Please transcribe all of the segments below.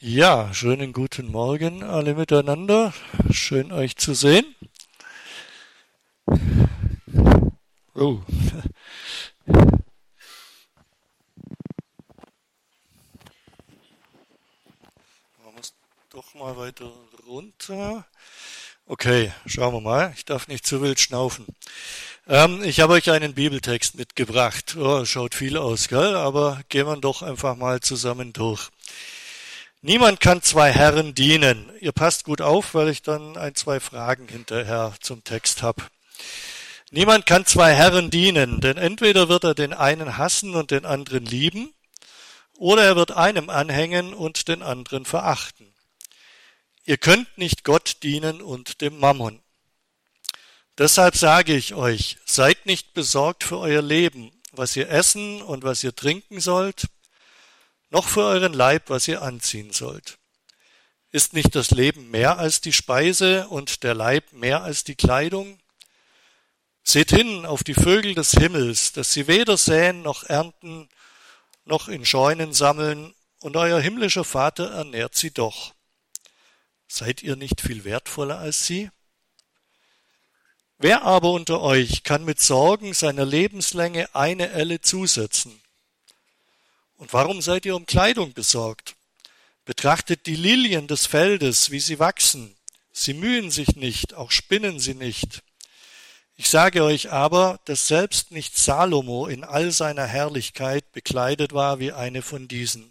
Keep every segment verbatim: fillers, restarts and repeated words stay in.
Ja, schönen guten Morgen alle miteinander. Schön euch zu sehen. Oh. Man muss doch mal weiter runter. Okay, schauen wir mal. Ich darf nicht zu wild schnaufen. Ähm, ich habe euch einen Bibeltext mitgebracht. Oh, schaut viel aus, gell? Aber gehen wir doch einfach mal zusammen durch. Niemand kann zwei Herren dienen. Ihr passt gut auf, weil ich dann ein, zwei Fragen hinterher zum Text habe. Niemand kann zwei Herren dienen, denn entweder wird er den einen hassen und den anderen lieben, oder er wird einem anhängen und den anderen verachten. Ihr könnt nicht Gott dienen und dem Mammon. Deshalb sage ich euch, seid nicht besorgt für euer Leben, was ihr essen und was ihr trinken sollt, noch für euren Leib, was ihr anziehen sollt. Ist nicht das Leben mehr als die Speise und der Leib mehr als die Kleidung? Seht hin auf die Vögel des Himmels, dass sie weder säen noch ernten, noch in Scheunen sammeln, und euer himmlischer Vater ernährt sie doch. Seid ihr nicht viel wertvoller als sie? Wer aber unter euch kann mit Sorgen seiner Lebenslänge eine Elle zusetzen? Und warum seid ihr um Kleidung besorgt? Betrachtet die Lilien des Feldes, wie sie wachsen. Sie mühen sich nicht, auch spinnen sie nicht. Ich sage euch aber, dass selbst nicht Salomo in all seiner Herrlichkeit bekleidet war wie eine von diesen.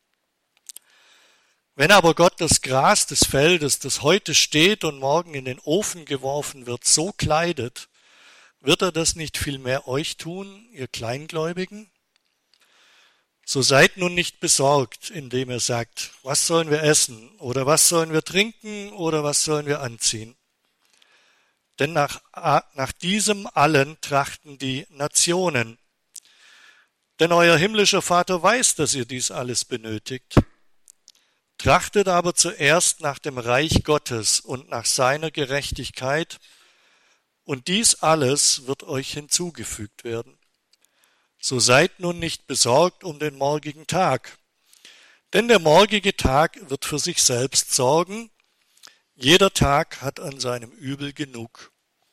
Wenn aber Gott das Gras des Feldes, das heute steht und morgen in den Ofen geworfen wird, so kleidet, wird er das nicht vielmehr euch tun, ihr Kleingläubigen? So seid nun nicht besorgt, indem ihr sagt, was sollen wir essen oder was sollen wir trinken oder was sollen wir anziehen? Denn nach, nach diesem allen trachten die Nationen. Denn euer himmlischer Vater weiß, dass ihr dies alles benötigt. Trachtet aber zuerst nach dem Reich Gottes und nach seiner Gerechtigkeit, und dies alles wird euch hinzugefügt werden. So seid nun nicht besorgt um den morgigen Tag, denn der morgige Tag wird für sich selbst sorgen. Jeder Tag hat an seinem Übel genug.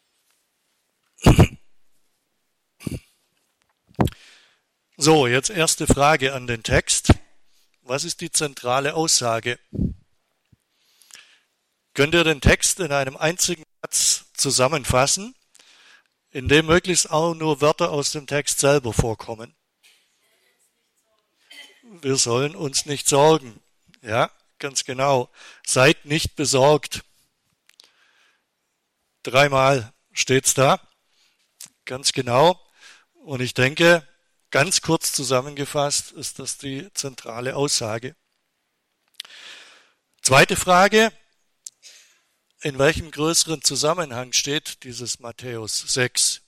So, jetzt erste Frage an den Text. Was ist die zentrale Aussage? Könnt ihr den Text in einem einzigen Satz zusammenfassen, in dem möglichst auch nur Wörter aus dem Text selber vorkommen? Wir sollen uns nicht sorgen. Ja, ganz genau. Seid nicht besorgt. Dreimal steht's da. Ganz genau. Und ich denke, ganz kurz zusammengefasst ist das die zentrale Aussage. Zweite Frage. In welchem größeren Zusammenhang steht dieses Matthäus sechs?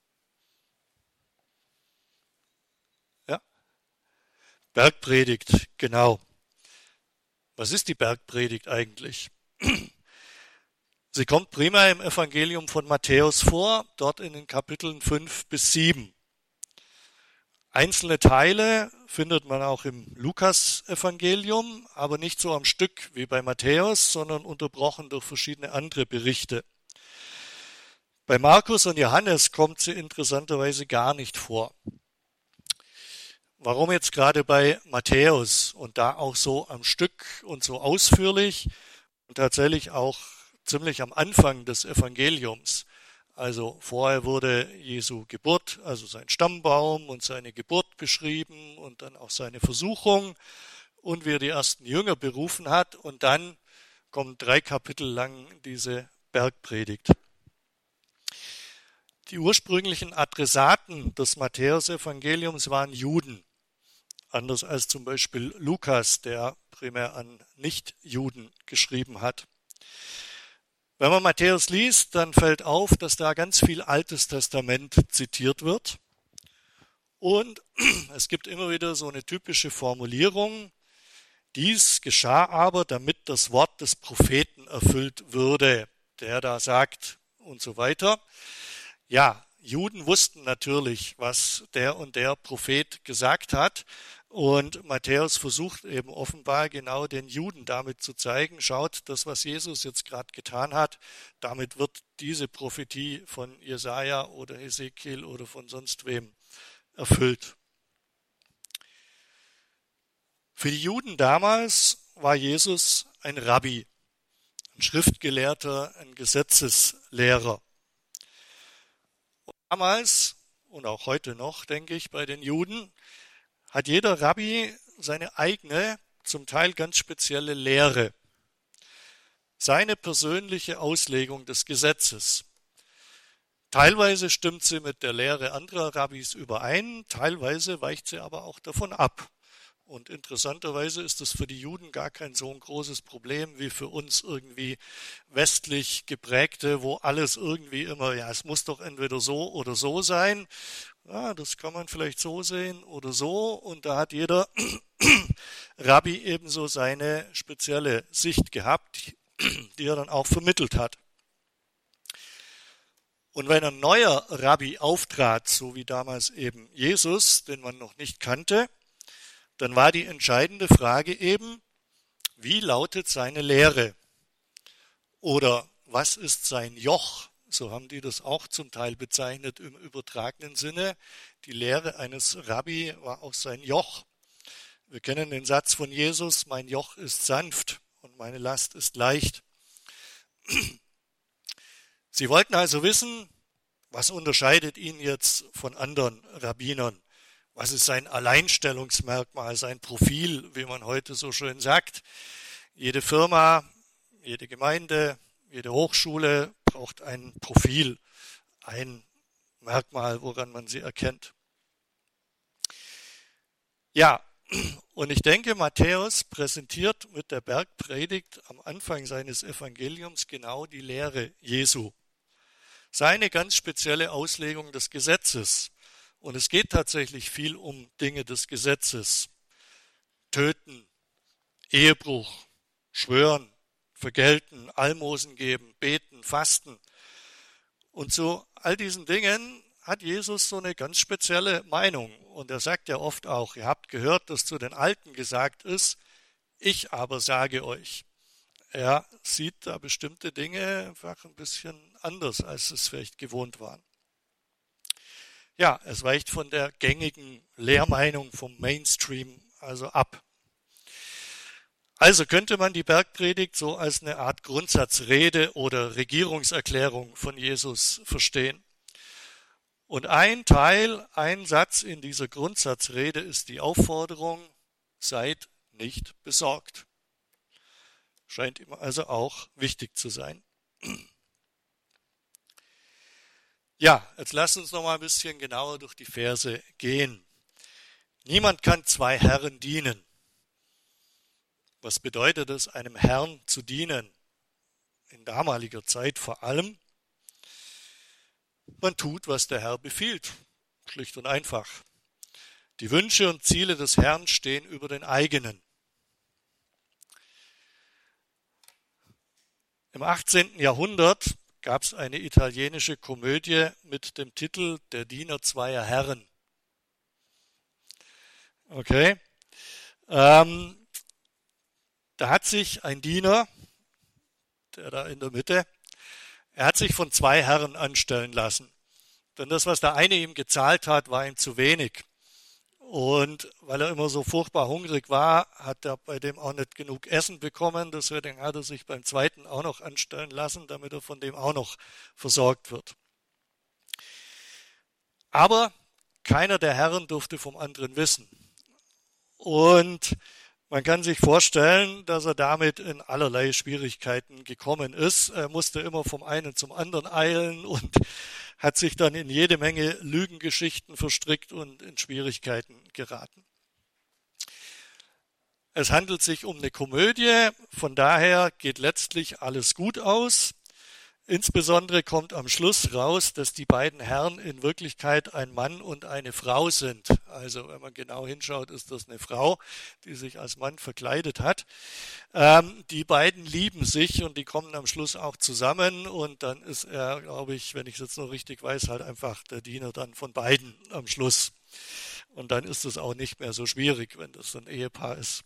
Ja? Bergpredigt, genau. Was ist die Bergpredigt eigentlich? Sie kommt primär im Evangelium von Matthäus vor, dort in den Kapiteln fünf bis sieben. Einzelne Teile findet man auch im Lukas-Evangelium, aber nicht so am Stück wie bei Matthäus, sondern unterbrochen durch verschiedene andere Berichte. Bei Markus und Johannes kommt sie interessanterweise gar nicht vor. Warum jetzt gerade bei Matthäus und da auch so am Stück und so ausführlich und tatsächlich auch ziemlich am Anfang des Evangeliums? Also vorher wurde Jesu Geburt, also sein Stammbaum und seine Geburt beschrieben und dann auch seine Versuchung und wie er die ersten Jünger berufen hat. Und dann kommen drei Kapitel lang diese Bergpredigt. Die ursprünglichen Adressaten des Matthäus-Evangeliums waren Juden, anders als zum Beispiel Lukas, der primär an Nichtjuden geschrieben hat. Wenn man Matthäus liest, dann fällt auf, dass da ganz viel Altes Testament zitiert wird. Und es gibt immer wieder so eine typische Formulierung, dies geschah aber, damit das Wort des Propheten erfüllt würde, der da sagt und so weiter. Ja, Juden wussten natürlich, was der und der Prophet gesagt hat, Und Matthäus versucht eben offenbar genau den Juden damit zu zeigen, schaut, das, was Jesus jetzt gerade getan hat, damit wird diese Prophetie von Jesaja oder Ezekiel oder von sonst wem erfüllt. Für die Juden damals war Jesus ein Rabbi, ein Schriftgelehrter, ein Gesetzeslehrer. Und damals und auch heute noch, denke ich, bei den Juden, hat jeder Rabbi seine eigene, zum Teil ganz spezielle Lehre, seine persönliche Auslegung des Gesetzes. Teilweise stimmt sie mit der Lehre anderer Rabbis überein, teilweise weicht sie aber auch davon ab. Und interessanterweise ist es für die Juden gar kein so ein großes Problem wie für uns irgendwie westlich geprägte, wo alles irgendwie immer, ja, es muss doch entweder so oder so sein. Ja, das kann man vielleicht so sehen oder so. Und da hat jeder Rabbi ebenso seine spezielle Sicht gehabt, die er dann auch vermittelt hat. Und wenn ein neuer Rabbi auftrat, so wie damals eben Jesus, den man noch nicht kannte, dann war die entscheidende Frage eben, wie lautet seine Lehre? Oder was ist sein Joch? So haben die das auch zum Teil bezeichnet im übertragenen Sinne. Die Lehre eines Rabbi war auch sein Joch. Wir kennen den Satz von Jesus, mein Joch ist sanft und meine Last ist leicht. Sie wollten also wissen, was unterscheidet ihn jetzt von anderen Rabbinern? Was ist sein Alleinstellungsmerkmal, sein Profil, wie man heute so schön sagt? Jede Firma, jede Gemeinde, jede Hochschule braucht ein Profil, ein Merkmal, woran man sie erkennt. Ja, und ich denke, Matthäus präsentiert mit der Bergpredigt am Anfang seines Evangeliums genau die Lehre Jesu. Seine ganz spezielle Auslegung des Gesetzes. Und es geht tatsächlich viel um Dinge des Gesetzes. Töten, Ehebruch, schwören, vergelten, Almosen geben, beten, fasten. Und zu all diesen Dingen hat Jesus so eine ganz spezielle Meinung. Und er sagt ja oft auch, ihr habt gehört, dass zu den Alten gesagt ist, ich aber sage euch. Er sieht da bestimmte Dinge einfach ein bisschen anders, als es vielleicht gewohnt waren. Ja, es weicht von der gängigen Lehrmeinung vom Mainstream also ab. Also könnte man die Bergpredigt so als eine Art Grundsatzrede oder Regierungserklärung von Jesus verstehen. Und ein Teil, ein Satz in dieser Grundsatzrede ist die Aufforderung, seid nicht besorgt. Scheint ihm also auch wichtig zu sein. Ja, jetzt lasst uns noch mal ein bisschen genauer durch die Verse gehen. Niemand kann zwei Herren dienen. Was bedeutet es, einem Herrn zu dienen? In damaliger Zeit vor allem. Man tut, was der Herr befiehlt. Schlicht und einfach. Die Wünsche und Ziele des Herrn stehen über den eigenen. Im achtzehnten Jahrhundert gab es eine italienische Komödie mit dem Titel Der Diener zweier Herren. Okay. Ähm, da hat sich ein Diener, der da in der Mitte, er hat sich von zwei Herren anstellen lassen. Denn das, was der eine ihm gezahlt hat, war ihm zu wenig. Und weil er immer so furchtbar hungrig war, hat er bei dem auch nicht genug Essen bekommen. Deswegen hat er sich beim zweiten auch noch anstellen lassen, damit er von dem auch noch versorgt wird. Aber keiner der Herren durfte vom anderen wissen. Und man kann sich vorstellen, dass er damit in allerlei Schwierigkeiten gekommen ist. Er musste immer vom einen zum anderen eilen und hat sich dann in jede Menge Lügengeschichten verstrickt und in Schwierigkeiten geraten. Es handelt sich um eine Komödie, von daher geht letztlich alles gut aus. Insbesondere kommt am Schluss raus, dass die beiden Herren in Wirklichkeit ein Mann und eine Frau sind. Also wenn man genau hinschaut, ist das eine Frau, die sich als Mann verkleidet hat. Ähm, die beiden lieben sich und die kommen am Schluss auch zusammen und dann ist er, glaube ich, wenn ich es jetzt noch richtig weiß, halt einfach der Diener dann von beiden am Schluss. Und dann ist es auch nicht mehr so schwierig, wenn das ein Ehepaar ist.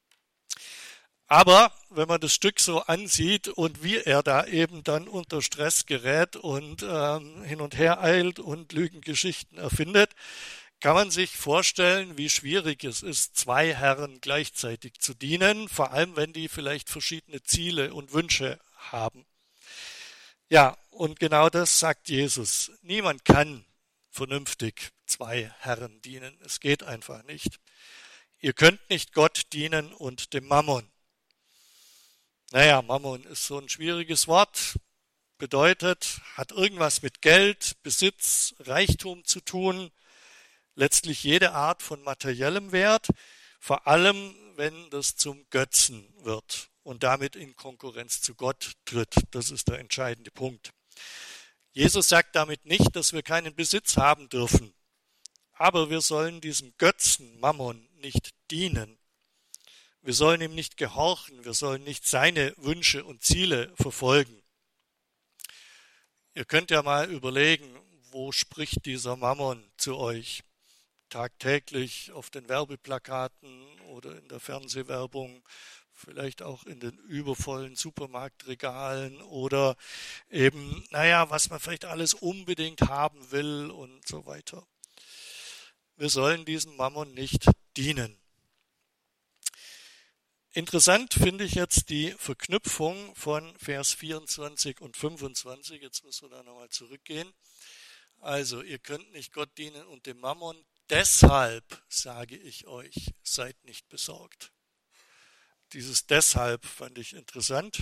Aber wenn man das Stück so ansieht und wie er da eben dann unter Stress gerät und ähm, hin und her eilt und Lügengeschichten erfindet, kann man sich vorstellen, wie schwierig es ist, zwei Herren gleichzeitig zu dienen, vor allem wenn die vielleicht verschiedene Ziele und Wünsche haben. Ja, und genau das sagt Jesus. Niemand kann vernünftig zwei Herren dienen. Es geht einfach nicht. Ihr könnt nicht Gott dienen und dem Mammon. Naja, Mammon ist so ein schwieriges Wort, bedeutet, hat irgendwas mit Geld, Besitz, Reichtum zu tun, letztlich jede Art von materiellem Wert, vor allem wenn das zum Götzen wird und damit in Konkurrenz zu Gott tritt. Das ist der entscheidende Punkt. Jesus sagt damit nicht, dass wir keinen Besitz haben dürfen, aber wir sollen diesem Götzen Mammon nicht dienen. Wir sollen ihm nicht gehorchen, wir sollen nicht seine Wünsche und Ziele verfolgen. Ihr könnt ja mal überlegen, wo spricht dieser Mammon zu euch? Tagtäglich auf den Werbeplakaten oder in der Fernsehwerbung, vielleicht auch in den übervollen Supermarktregalen oder eben, naja, was man vielleicht alles unbedingt haben will und so weiter. Wir sollen diesem Mammon nicht dienen. Interessant finde ich jetzt die Verknüpfung von Vers vierundzwanzig und fünfundzwanzig. Jetzt müssen wir da nochmal zurückgehen. Also, ihr könnt nicht Gott dienen und dem Mammon. Deshalb sage ich euch, seid nicht besorgt. Dieses deshalb fand ich interessant.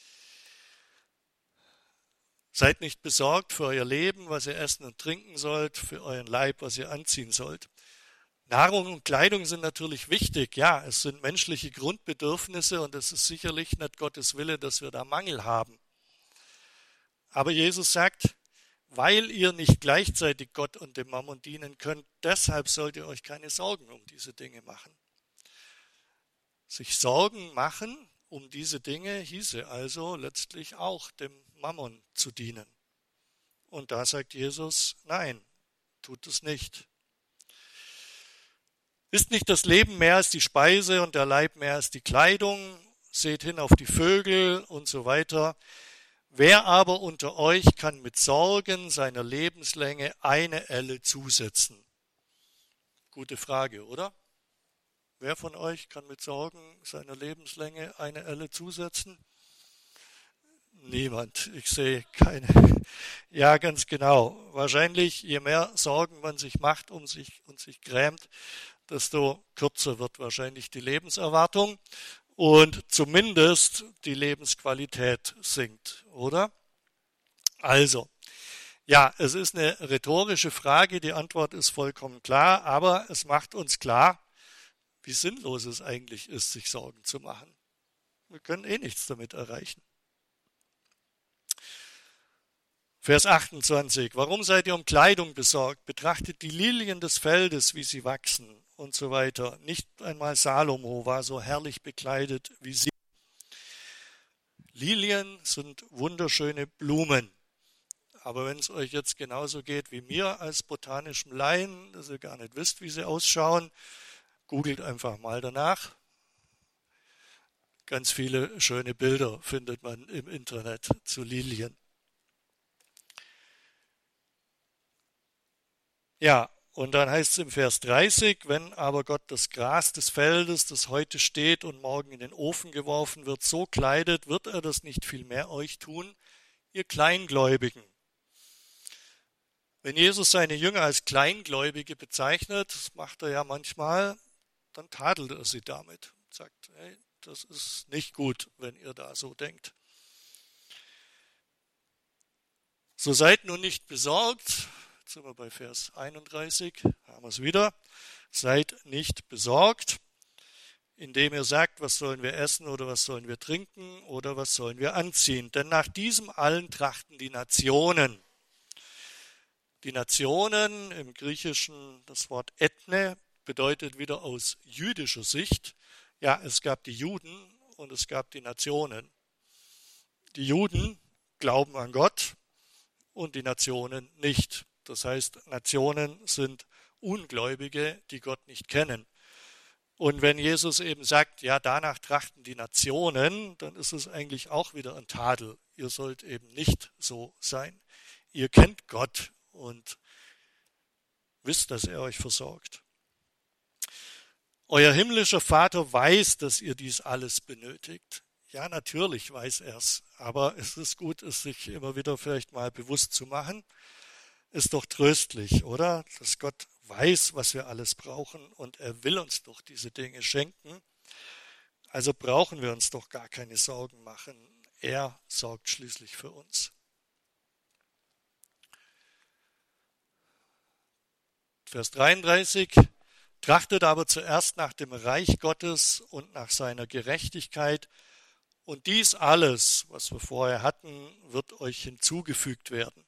Seid nicht besorgt für euer Leben, was ihr essen und trinken sollt, für euren Leib, was ihr anziehen sollt. Nahrung und Kleidung sind natürlich wichtig, ja, es sind menschliche Grundbedürfnisse und es ist sicherlich nicht Gottes Wille, dass wir da Mangel haben. Aber Jesus sagt, weil ihr nicht gleichzeitig Gott und dem Mammon dienen könnt, deshalb sollt ihr euch keine Sorgen um diese Dinge machen. Sich Sorgen machen um diese Dinge hieße also letztlich auch dem Mammon zu dienen. Und da sagt Jesus, nein, tut es nicht. Ist nicht das Leben mehr als die Speise und der Leib mehr als die Kleidung? Seht hin auf die Vögel und so weiter. Wer aber unter euch kann mit Sorgen seiner Lebenslänge eine Elle zusetzen? Gute Frage, oder? Wer von euch kann mit Sorgen seiner Lebenslänge eine Elle zusetzen? Niemand. Ich sehe keine. Ja, ganz genau. Wahrscheinlich, je mehr Sorgen man sich macht um sich und sich grämt, desto kürzer wird wahrscheinlich die Lebenserwartung und zumindest die Lebensqualität sinkt, oder? Also, ja, es ist eine rhetorische Frage, die Antwort ist vollkommen klar, aber es macht uns klar, wie sinnlos es eigentlich ist, sich Sorgen zu machen. Wir können eh nichts damit erreichen. Vers achtundzwanzig. Warum seid ihr um Kleidung besorgt? Betrachtet die Lilien des Feldes, wie sie wachsen und so weiter. Nicht einmal Salomo war so herrlich bekleidet wie sie. Lilien sind wunderschöne Blumen. Aber wenn es euch jetzt genauso geht wie mir als botanischem Laien, dass ihr gar nicht wisst, wie sie ausschauen, googelt einfach mal danach. Ganz viele schöne Bilder findet man im Internet zu Lilien. Ja, und dann heißt es im Vers dreißig, wenn aber Gott das Gras des Feldes, das heute steht und morgen in den Ofen geworfen wird, so kleidet, wird er das nicht viel mehr euch tun, ihr Kleingläubigen. Wenn Jesus seine Jünger als Kleingläubige bezeichnet, das macht er ja manchmal, dann tadelt er sie damit. Sagt, hey, das ist nicht gut, wenn ihr da so denkt. So seid nun nicht besorgt. Jetzt sind wir bei Vers einunddreißig, haben wir es wieder. Seid nicht besorgt, indem ihr sagt, was sollen wir essen oder was sollen wir trinken oder was sollen wir anziehen. Denn nach diesem allen trachten die Nationen. Die Nationen, im Griechischen das Wort Ethne, bedeutet wieder aus jüdischer Sicht, ja, es gab die Juden und es gab die Nationen. Die Juden glauben an Gott und die Nationen nicht. Das heißt, Nationen sind Ungläubige, die Gott nicht kennen. Und wenn Jesus eben sagt, ja, danach trachten die Nationen, dann ist es eigentlich auch wieder ein Tadel. Ihr sollt eben nicht so sein. Ihr kennt Gott und wisst, dass er euch versorgt. Euer himmlischer Vater weiß, dass ihr dies alles benötigt. Ja, natürlich weiß er es, aber es ist gut, es sich immer wieder vielleicht mal bewusst zu machen. Ist doch tröstlich, oder? Dass Gott weiß, was wir alles brauchen und er will uns doch diese Dinge schenken. Also brauchen wir uns doch gar keine Sorgen machen. Er sorgt schließlich für uns. Vers dreiunddreißig. Trachtet aber zuerst nach dem Reich Gottes und nach seiner Gerechtigkeit, und dies alles, was wir vorher hatten, wird euch hinzugefügt werden.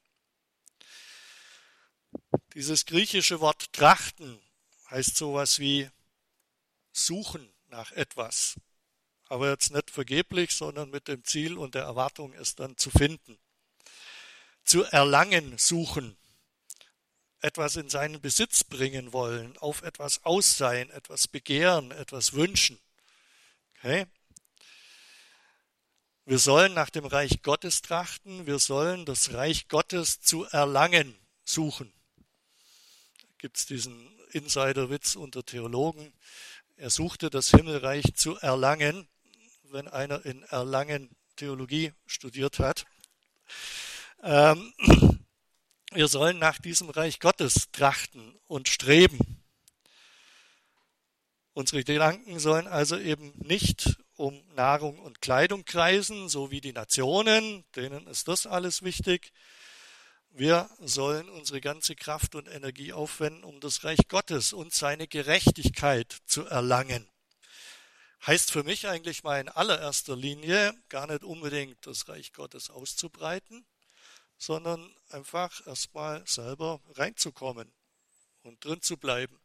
Dieses griechische Wort trachten heißt sowas wie suchen nach etwas, aber jetzt nicht vergeblich, sondern mit dem Ziel und der Erwartung, es dann zu finden. Zu erlangen suchen, etwas in seinen Besitz bringen wollen, auf etwas aus sein, etwas begehren, etwas wünschen. Okay? Wir sollen nach dem Reich Gottes trachten, wir sollen das Reich Gottes zu erlangen suchen. Da gibt es diesen Insiderwitz unter Theologen. Er suchte das Himmelreich zu erlangen, wenn einer in Erlangen Theologie studiert hat. Ähm, wir sollen nach diesem Reich Gottes trachten und streben. Unsere Gedanken sollen also eben nicht um Nahrung und Kleidung kreisen, so wie die Nationen, denen ist das alles wichtig. Wir sollen unsere ganze Kraft und Energie aufwenden, um das Reich Gottes und seine Gerechtigkeit zu erlangen. Heißt für mich eigentlich mal in allererster Linie gar nicht unbedingt das Reich Gottes auszubreiten, sondern einfach erstmal selber reinzukommen und drin zu bleiben.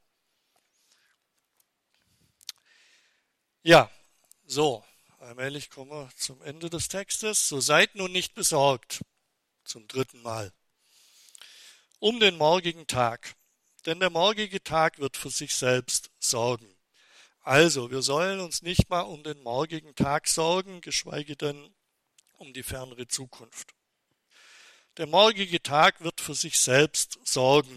Ja, so, allmählich kommen wir zum Ende des Textes. So seid nun nicht besorgt, zum dritten Mal, um den morgigen Tag, denn der morgige Tag wird für sich selbst sorgen. Also, wir sollen uns nicht mal um den morgigen Tag sorgen, geschweige denn um die fernere Zukunft. Der morgige Tag wird für sich selbst sorgen.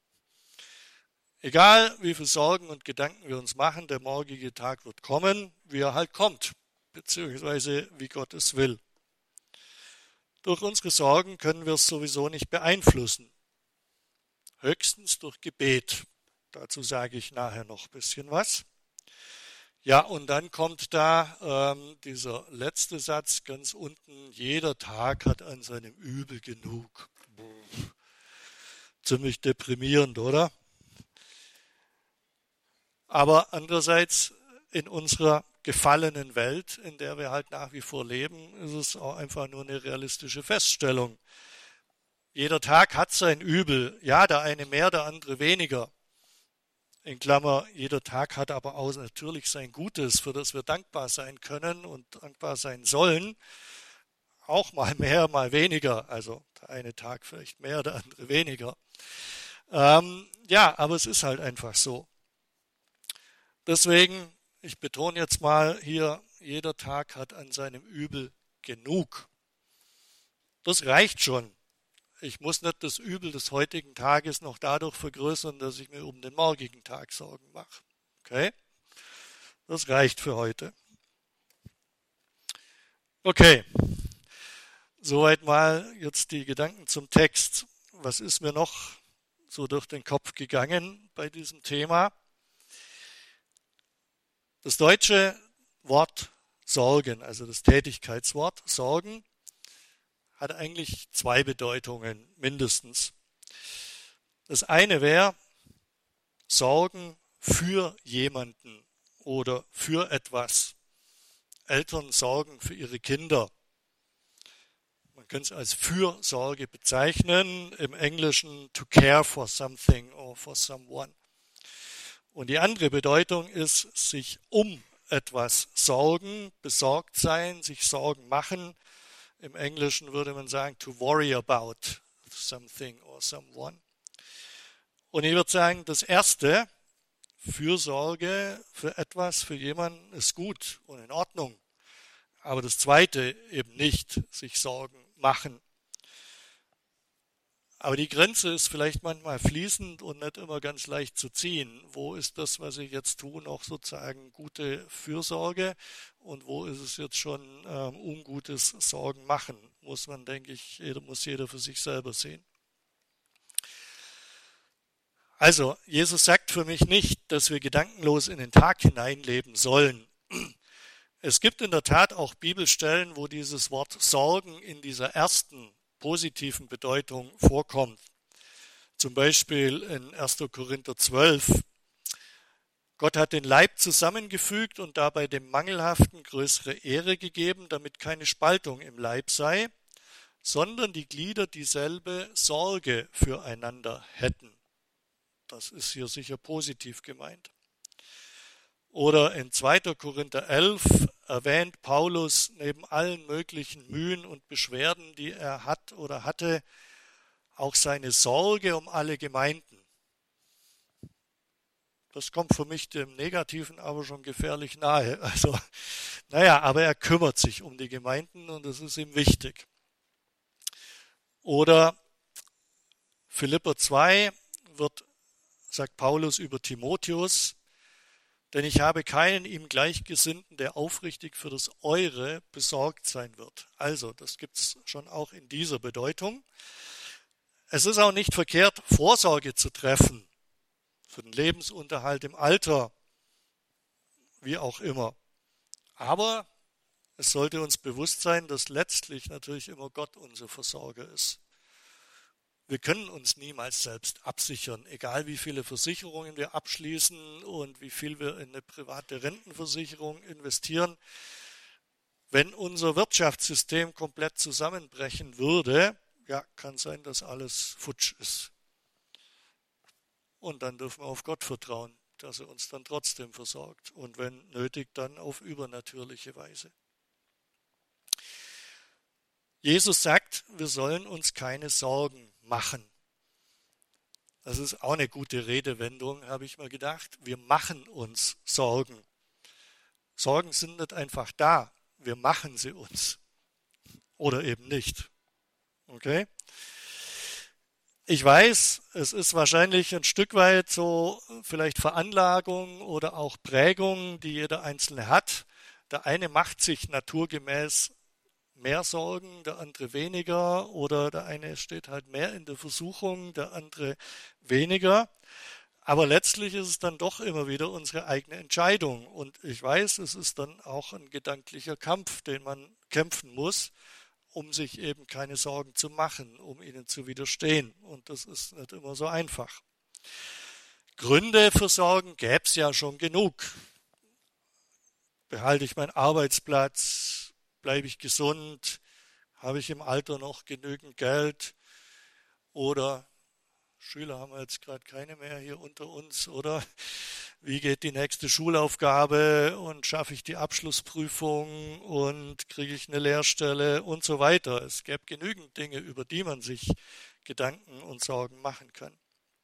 Egal, wie viel Sorgen und Gedanken wir uns machen, der morgige Tag wird kommen, wie er halt kommt, beziehungsweise wie Gott es will. Durch unsere Sorgen können wir es sowieso nicht beeinflussen. Höchstens durch Gebet. Dazu sage ich nachher noch ein bisschen was. Ja, und dann kommt da ähm, dieser letzte Satz ganz unten. Jeder Tag hat an seinem Übel genug. Ziemlich deprimierend, oder? Aber andererseits in unserer gefallenen Welt, in der wir halt nach wie vor leben, ist es auch einfach nur eine realistische Feststellung. Jeder Tag hat sein Übel. Ja, der eine mehr, der andere weniger. In Klammer, jeder Tag hat aber auch natürlich sein Gutes, für das wir dankbar sein können und dankbar sein sollen. Auch mal mehr, mal weniger. Also der eine Tag vielleicht mehr, der andere weniger. Ähm, ja, aber es ist halt einfach so. Deswegen, ich betone jetzt mal hier, jeder Tag hat an seinem Übel genug. Das reicht schon. Ich muss nicht das Übel des heutigen Tages noch dadurch vergrößern, dass ich mir um den morgigen Tag Sorgen mache. Okay? Das reicht für heute. Okay. Soweit mal jetzt die Gedanken zum Text. Was ist mir noch so durch den Kopf gegangen bei diesem Thema? Das deutsche Wort Sorgen, also das Tätigkeitswort Sorgen, hat eigentlich zwei Bedeutungen mindestens. Das eine wäre Sorgen für jemanden oder für etwas. Eltern sorgen für ihre Kinder. Man kann es als Fürsorge bezeichnen, im Englischen to care for something or for someone. Und die andere Bedeutung ist sich um etwas sorgen, besorgt sein, sich Sorgen machen. Im Englischen würde man sagen, to worry about something or someone. Und ich würde sagen, das Erste, Fürsorge für etwas, für jemanden ist gut und in Ordnung. Aber das Zweite eben nicht, sich Sorgen machen. Aber die Grenze ist vielleicht manchmal fließend und nicht immer ganz leicht zu ziehen. Wo ist das, was ich jetzt tue, noch sozusagen gute Fürsorge und wo ist es jetzt schon ähm, ungutes Sorgen machen? Muss man, denke ich, jeder, muss jeder für sich selber sehen. Also, Jesus sagt für mich nicht, dass wir gedankenlos in den Tag hineinleben sollen. Es gibt in der Tat auch Bibelstellen, wo dieses Wort Sorgen in dieser ersten positiven Bedeutung vorkommt. Zum Beispiel in erster Korinther zwölf. Gott hat den Leib zusammengefügt und dabei dem Mangelhaften größere Ehre gegeben, damit keine Spaltung im Leib sei, sondern die Glieder dieselbe Sorge füreinander hätten. Das ist hier sicher positiv gemeint. Oder in zweiter Korinther elf erwähnt Paulus neben allen möglichen Mühen und Beschwerden, die er hat oder hatte, auch seine Sorge um alle Gemeinden. Das kommt für mich dem Negativen aber schon gefährlich nahe. Also, naja, aber er kümmert sich um die Gemeinden und das ist ihm wichtig. Oder Philipper zwei wird, sagt Paulus über Timotheus, denn ich habe keinen ihm Gleichgesinnten, der aufrichtig für das Eure besorgt sein wird. Also, das gibt es schon auch in dieser Bedeutung. Es ist auch nicht verkehrt, Vorsorge zu treffen für den Lebensunterhalt im Alter, wie auch immer. Aber es sollte uns bewusst sein, dass letztlich natürlich immer Gott unser Versorger ist. Wir können uns niemals selbst absichern, egal wie viele Versicherungen wir abschließen und wie viel wir in eine private Rentenversicherung investieren. Wenn unser Wirtschaftssystem komplett zusammenbrechen würde, ja, kann sein, dass alles futsch ist. Und dann dürfen wir auf Gott vertrauen, dass er uns dann trotzdem versorgt und wenn nötig, dann auf übernatürliche Weise. Jesus sagt, wir sollen uns keine Sorgen machen. Das ist auch eine gute Redewendung, habe ich mal gedacht. Wir machen uns Sorgen. Sorgen sind nicht einfach da, wir machen sie uns. Oder eben nicht. Okay? Ich weiß, es ist wahrscheinlich ein Stück weit so vielleicht Veranlagung oder auch Prägung, die jeder Einzelne hat. Der eine macht sich naturgemäß mehr Sorgen, der andere weniger oder der eine steht halt mehr in der Versuchung, der andere weniger. Aber letztlich ist es dann doch immer wieder unsere eigene Entscheidung. Und ich weiß, es ist dann auch ein gedanklicher Kampf, den man kämpfen muss, um sich eben keine Sorgen zu machen, um ihnen zu widerstehen. Und das ist nicht immer so einfach. Gründe für Sorgen gäbe es ja schon genug. Behalte ich meinen Arbeitsplatz? Bleibe ich gesund? Habe ich im Alter noch genügend Geld? Oder Schüler haben wir jetzt gerade keine mehr hier unter uns, oder? Wie geht die nächste Schulaufgabe und schaffe ich die Abschlussprüfung und kriege ich eine Lehrstelle und so weiter. Es gäbe genügend Dinge, über die man sich Gedanken und Sorgen machen kann.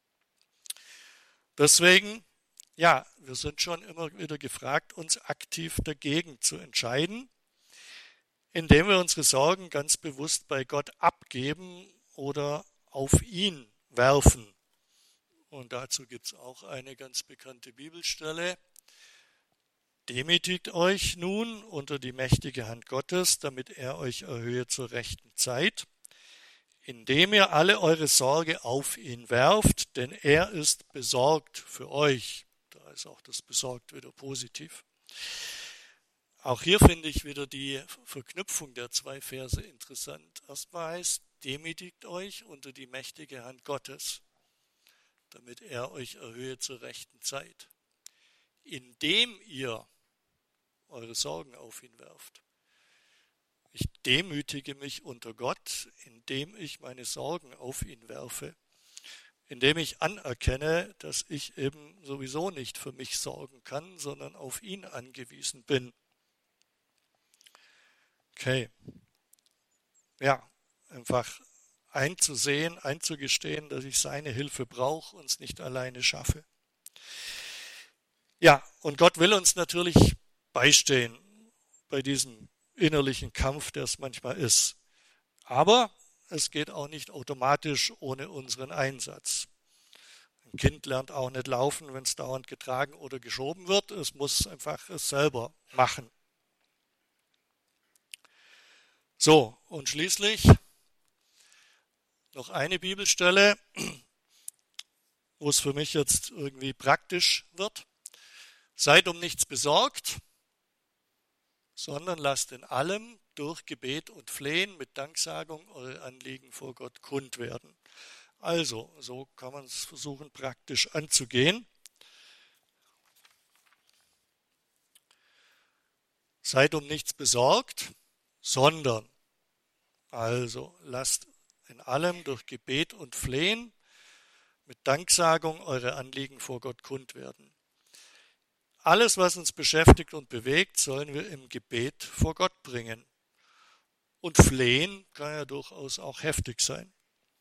Deswegen, ja, wir sind schon immer wieder gefragt, uns aktiv dagegen zu entscheiden, indem wir unsere Sorgen ganz bewusst bei Gott abgeben oder auf ihn werfen. Und dazu gibt es auch eine ganz bekannte Bibelstelle. Demütigt euch nun unter die mächtige Hand Gottes, damit er euch erhöhe zur rechten Zeit, indem ihr alle eure Sorge auf ihn werft, denn er ist besorgt für euch. Da ist auch das besorgt wieder positiv. Auch hier finde ich wieder die Verknüpfung der zwei Verse interessant. Erstmal heißt, demütigt euch unter die mächtige Hand Gottes, damit er euch erhöhe zur rechten Zeit, indem ihr eure Sorgen auf ihn werft. Ich demütige mich unter Gott, indem ich meine Sorgen auf ihn werfe, indem ich anerkenne, dass ich eben sowieso nicht für mich sorgen kann, sondern auf ihn angewiesen bin. Okay, ja, einfach einzusehen, einzugestehen, dass ich seine Hilfe brauche und es nicht alleine schaffe. Ja, und Gott will uns natürlich beistehen bei diesem innerlichen Kampf, der es manchmal ist. Aber es geht auch nicht automatisch ohne unseren Einsatz. Ein Kind lernt auch nicht laufen, wenn es dauernd getragen oder geschoben wird. Es muss einfach es selber machen. So, und schließlich noch eine Bibelstelle, wo es für mich jetzt irgendwie praktisch wird. Seid um nichts besorgt, sondern lasst in allem durch Gebet und Flehen mit Danksagung eure Anliegen vor Gott kund werden. Also, so kann man es versuchen, praktisch anzugehen. Seid um nichts besorgt, sondern, also lasst in allem durch Gebet und Flehen mit Danksagung eure Anliegen vor Gott kund werden. Alles, was uns beschäftigt und bewegt, sollen wir im Gebet vor Gott bringen. Und flehen kann ja durchaus auch heftig sein.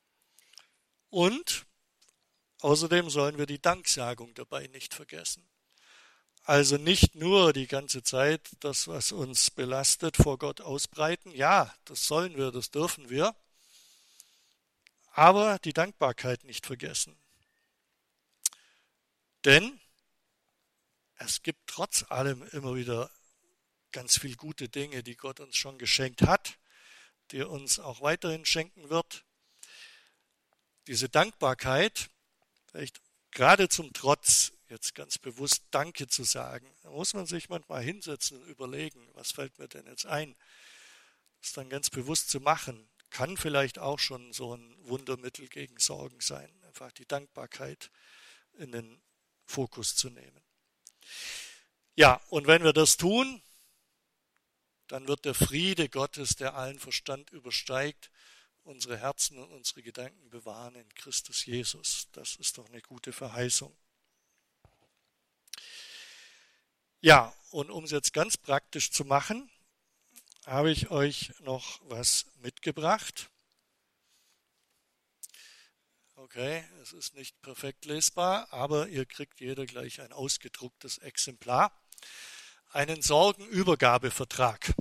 Und außerdem sollen wir die Danksagung dabei nicht vergessen. Also nicht nur die ganze Zeit das, was uns belastet, vor Gott ausbreiten. Ja, das sollen wir, das dürfen wir. Aber die Dankbarkeit nicht vergessen. Denn es gibt trotz allem immer wieder ganz viel gute Dinge, die Gott uns schon geschenkt hat, die er uns auch weiterhin schenken wird. Diese Dankbarkeit, vielleicht gerade zum Trotz, jetzt ganz bewusst Danke zu sagen, da muss man sich manchmal hinsetzen und überlegen, was fällt mir denn jetzt ein? Das dann ganz bewusst zu machen, kann vielleicht auch schon so ein Wundermittel gegen Sorgen sein, einfach die Dankbarkeit in den Fokus zu nehmen. Ja, und wenn wir das tun, dann wird der Friede Gottes, der allen Verstand übersteigt, unsere Herzen und unsere Gedanken bewahren in Christus Jesus. Das ist doch eine gute Verheißung. Ja, und um es jetzt ganz praktisch zu machen, habe ich euch noch was mitgebracht. Okay, es ist nicht perfekt lesbar, aber ihr kriegt jeder gleich ein ausgedrucktes Exemplar. Einen Sorgenübergabevertrag.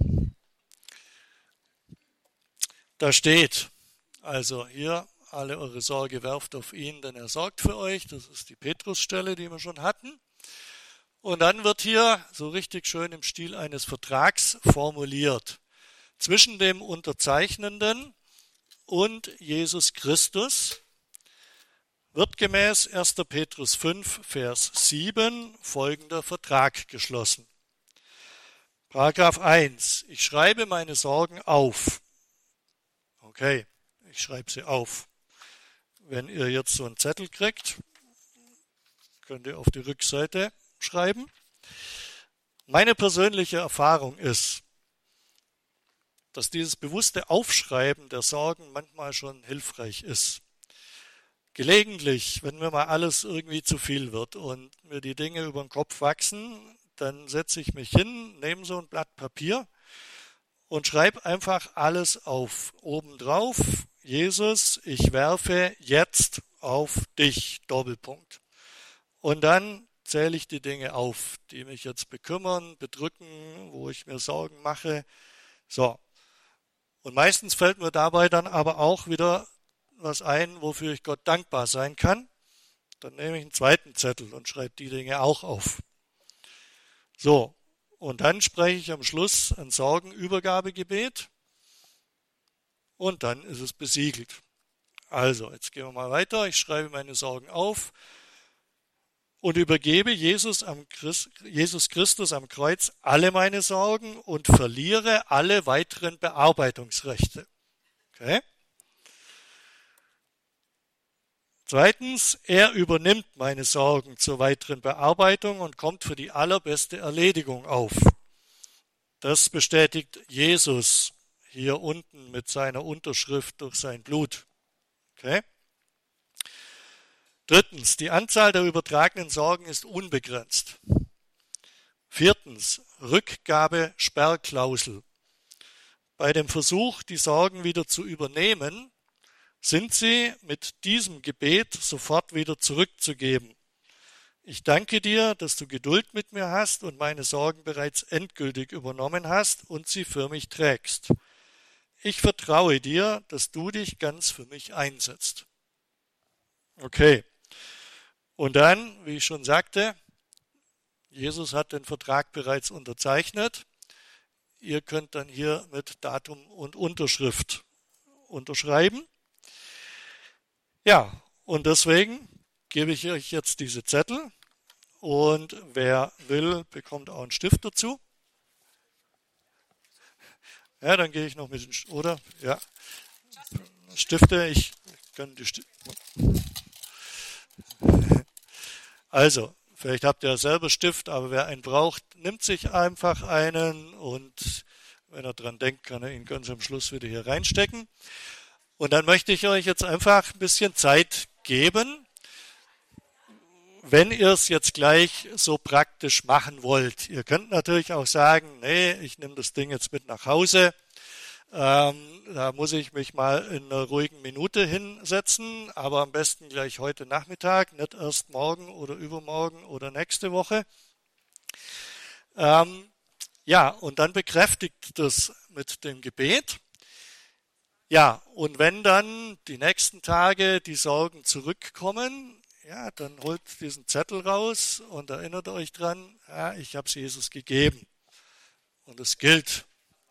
Da steht, also hier, alle eure Sorge werft auf ihn, denn er sorgt für euch. Das ist die Petrusstelle, die wir schon hatten. Und dann wird hier so richtig schön im Stil eines Vertrags formuliert. Zwischen dem Unterzeichnenden und Jesus Christus wird gemäß erster Petrus fünf, Vers sieben folgender Vertrag geschlossen. Paragraph eins. Ich schreibe meine Sorgen auf. Okay, ich schreibe sie auf. Wenn ihr jetzt so einen Zettel kriegt, könnt ihr auf die Rückseite schreiben. Meine persönliche Erfahrung ist, dass dieses bewusste Aufschreiben der Sorgen manchmal schon hilfreich ist. Gelegentlich, wenn mir mal alles irgendwie zu viel wird und mir die Dinge über den Kopf wachsen, dann setze ich mich hin, nehme so ein Blatt Papier und schreibe einfach alles auf. Obendrauf, Jesus, ich werfe jetzt auf dich, Doppelpunkt. Und dann zähle ich die Dinge auf, die mich jetzt bekümmern, bedrücken, wo ich mir Sorgen mache. So. Und meistens fällt mir dabei dann aber auch wieder was ein, wofür ich Gott dankbar sein kann. Dann nehme ich einen zweiten Zettel und schreibe die Dinge auch auf. So, und dann spreche ich am Schluss ein Sorgenübergabegebet und dann ist es besiegelt. Also, jetzt gehen wir mal weiter. Ich schreibe meine Sorgen auf und übergebe Jesus, am Christ, Jesus Christus am Kreuz alle meine Sorgen und verliere alle weiteren Bearbeitungsrechte. Okay? Zweitens, er übernimmt meine Sorgen zur weiteren Bearbeitung und kommt für die allerbeste Erledigung auf. Das bestätigt Jesus hier unten mit seiner Unterschrift durch sein Blut. Okay? Drittens, die Anzahl der übertragenen Sorgen ist unbegrenzt. Viertens, Rückgabe-Sperrklausel. Bei dem Versuch, die Sorgen wieder zu übernehmen, sind sie mit diesem Gebet sofort wieder zurückzugeben. Ich danke dir, dass du Geduld mit mir hast und meine Sorgen bereits endgültig übernommen hast und sie für mich trägst. Ich vertraue dir, dass du dich ganz für mich einsetzt. Okay. Und dann, wie ich schon sagte, Jesus hat den Vertrag bereits unterzeichnet. Ihr könnt dann hier mit Datum und Unterschrift unterschreiben. Ja, und deswegen gebe ich euch jetzt diese Zettel und wer will, bekommt auch einen Stift dazu. Ja, dann gehe ich noch mit den, St- oder? Ja, Stifte, ich kann die Stifte. Also, vielleicht habt ihr ja selber Stift, aber wer einen braucht, nimmt sich einfach einen und wenn er dran denkt, kann er ihn ganz am Schluss wieder hier reinstecken. Und dann möchte ich euch jetzt einfach ein bisschen Zeit geben, wenn ihr es jetzt gleich so praktisch machen wollt. Ihr könnt natürlich auch sagen, nee, ich nehme das Ding jetzt mit nach Hause. Ähm, da muss ich mich mal in einer ruhigen Minute hinsetzen, aber am besten gleich heute Nachmittag, nicht erst morgen oder übermorgen oder nächste Woche. Ähm, ja, und dann bekräftigt das mit dem Gebet. Ja, und wenn dann die nächsten Tage die Sorgen zurückkommen, ja, dann holt diesen Zettel raus und erinnert euch dran, ja, ich habe es Jesus gegeben. Und es gilt.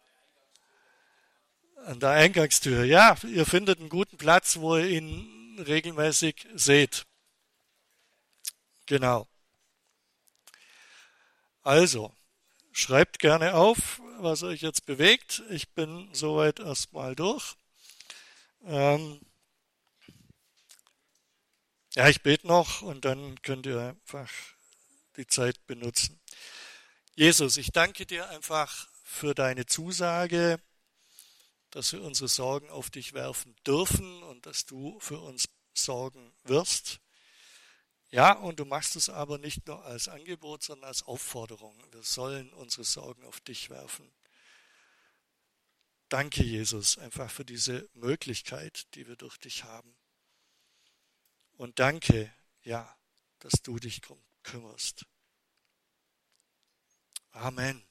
An der Eingangstür. Ja, ihr findet einen guten Platz, wo ihr ihn regelmäßig seht. Genau. Also, schreibt gerne auf, was euch jetzt bewegt. Ich bin soweit erstmal durch. Ähm, ja, ich bete noch und dann könnt ihr einfach die Zeit benutzen. Jesus, ich danke dir einfach für deine Zusage, dass wir unsere Sorgen auf dich werfen dürfen und dass du für uns sorgen wirst. Ja, und du machst es aber nicht nur als Angebot, sondern als Aufforderung. Wir sollen unsere Sorgen auf dich werfen. Danke, Jesus, einfach für diese Möglichkeit, die wir durch dich haben. Und danke, ja, dass du dich kümmerst. Amen.